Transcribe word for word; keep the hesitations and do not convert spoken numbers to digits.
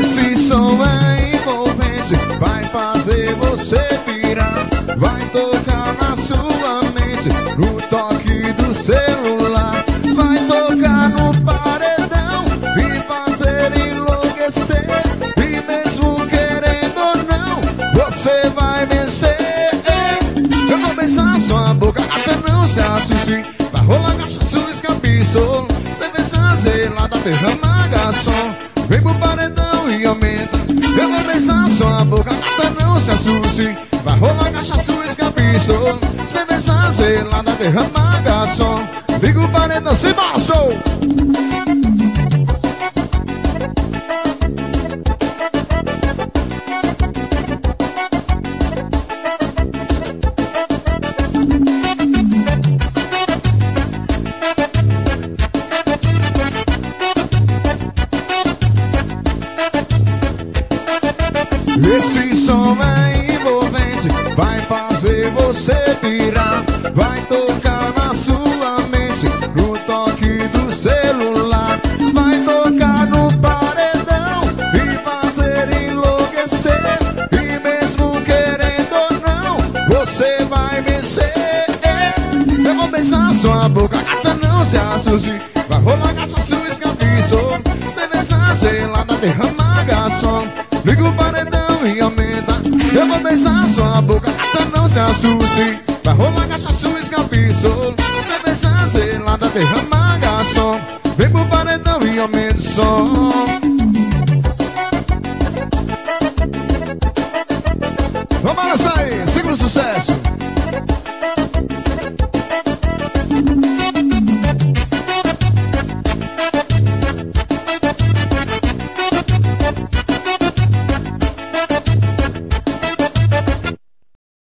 Esse som é envolvente, vai fazer você pirar. Vai tocar na sua mente, no toque do celular. Vai tocar no paredão e fazer enlouquecer. E mesmo querendo ou não, você vai vencer. Eu vou beijar sua boca, gata, não se assuste. Vai rolar cachaça, escapiçou. Cê vê essa gelada, derrama garçom. Vem pro paredão e aumenta. Eu vou beijar sua boca, gata, não se assuste. Vai rolar cachaça, escapiçou. Cê vê essa gelada, derrama garçom. Liga o paredão, se baixou. Esse som é envolvente, vai fazer você pirar. Vai tocar na sua mente, no toque do celular. Vai tocar no paredão e fazer enlouquecer. E mesmo querendo ou não, você vai vencer. Eu vou beijar sua boca, gata, não se assuste. Vai rolar cachaça, escapiçou. Cê vê essa gelada, derrama garçom. Liga o paredão e aumenta. Eu vou beijar sua boca, gata, não se assuste. Vai rolar cachaça, escapiçou. Cê vê essa gelada, derrama garçom. Vem pro paredão e aumenta o som.